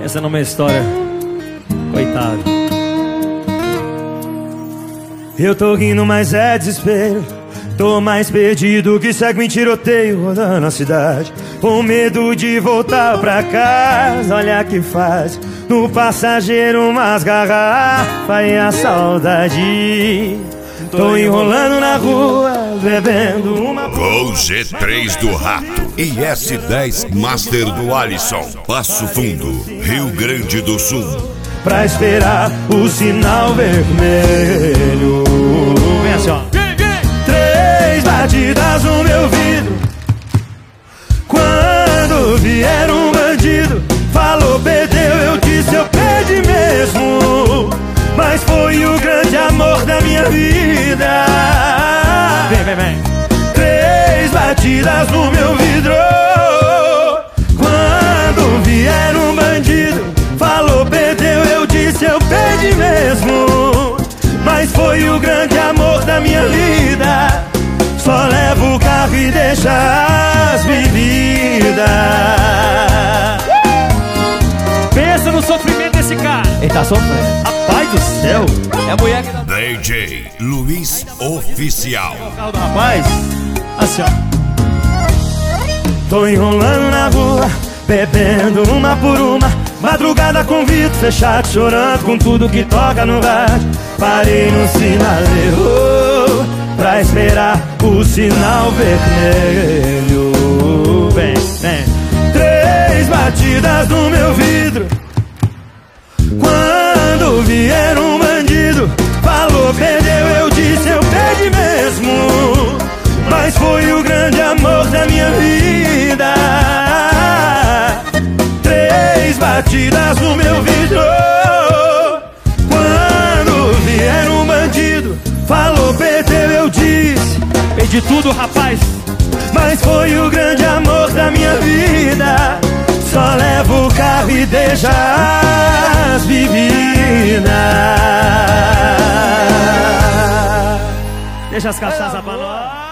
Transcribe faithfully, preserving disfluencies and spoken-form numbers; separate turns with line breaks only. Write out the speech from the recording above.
Essa não é uma história. Coitado.
Eu tô rindo, mas é desespero. Tô mais perdido que segue em tiroteio rodando a cidade, com medo de voltar pra casa. Olha que faz no passageiro umas garrafas e a saudade. Tô enrolando na rua, bebendo uma...
Gol G três do Rato e S dez Master do Alisson. Passo Fundo, Rio Grande do Sul.
Pra esperar o sinal vermelho.
Vem assim, ó.
Três batidas no meu vidro. Quando vier um bandido, falou, perdeu, eu disse, eu perdi mesmo. Mas foi o grande amor da minha vida.
Vem, vem, vem.
Três batidas no meu vidro. Quando vier um bandido, falou, perdeu, eu disse, eu perdi mesmo. Mas foi o grande amor da minha vida. Só levo o carro e deixa as bebidas.
Pensa no sofrimento desse cara.
Ele tá sofrendo.
Rapaz do céu.
É a mulher que dá...
D J Luiz Oficial.
O carro do rapaz. Assim, ó.
Tô enrolando na rua, bebendo uma por uma. Madrugada com vidro fechado, chorando com tudo que toca no rádio. Parei no sinaleiro pra esperar o sinal vermelho.
Vem, vem.
Três batidas no meu vidro. Quando vier um bandido, falou, perdeu, eu disse, eu perdi mesmo. Mas foi o grande amor da minha vida. Três batidas no meu vidro. Quando vier um bandido, falou, perdeu, eu disse,
Perdi tudo, rapaz.
mas foi o grande amor da minha vida. Só levo o carro e deixa as bebidas.
Deixa as cachaças pra nós.